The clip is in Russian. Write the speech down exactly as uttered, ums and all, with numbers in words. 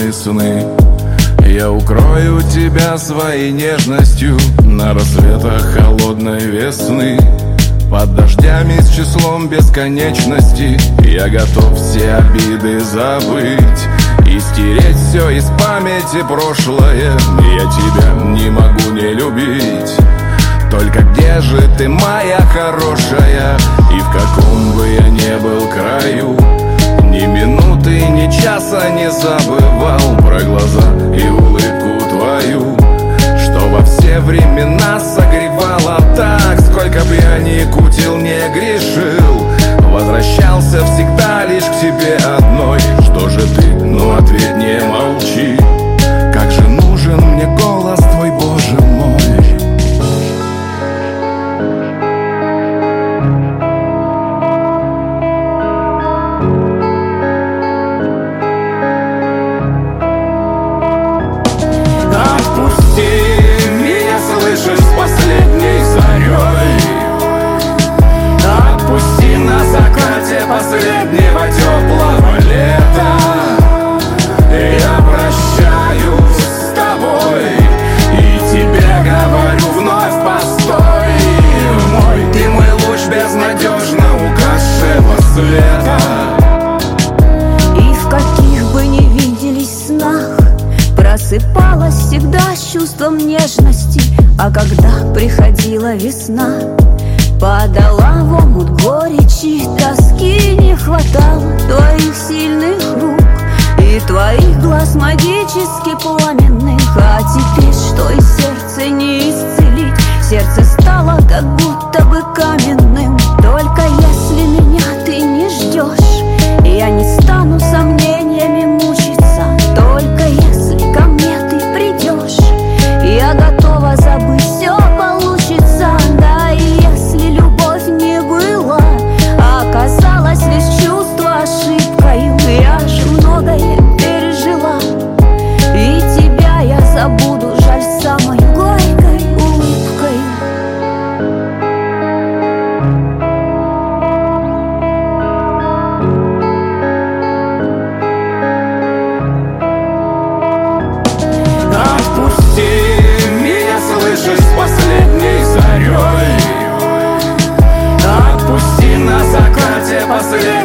грустные сны. Я укрою тебя своей нежностью на рассветах холодной весны. Под дождями с числом бесконечности я готов все обиды забыть и стереть все из памяти прошлое. Я тебя не могу не любить. Только где же ты, моя хорошая? И в каком бы я ни был краю, ни минуты, ни часа не забывал про глаза и улыбку твою, что во все времена согревала так. Сколько б я ни кутил, не грешил, возвращался всегда лишь к тебе одной. Что же ты, ну ответь, не молчи. Как же нужен мне голос твой, Боже мой. Последней зарей отпусти на закате последнего теплого лета. Я прощаюсь с тобой и тебе говорю вновь: постой, мой, ты мой луч безнадежно угасшего света. И в каких бы ни виделись снах просыпалась всегда с чувством нежности. А когда приходила весна, падала в омут горечи, тоски не хватало твоих сильных рук и твоих глаз магически пламенных. А теперь что и сердце не исцелить, сердце стало как будто бы каменным. Только если меня ты не ждешь, я не стану сомнениями мучиться. Только если ко мне ты придешь, я готова забыть, все получится. Да, и если любовь не была, оказалось лишь чувство ошибкою, я же многое пережила, и тебя я забуду, жаль, самой горькой улыбкой. Слышишь, с последней зарей отпусти на закате последний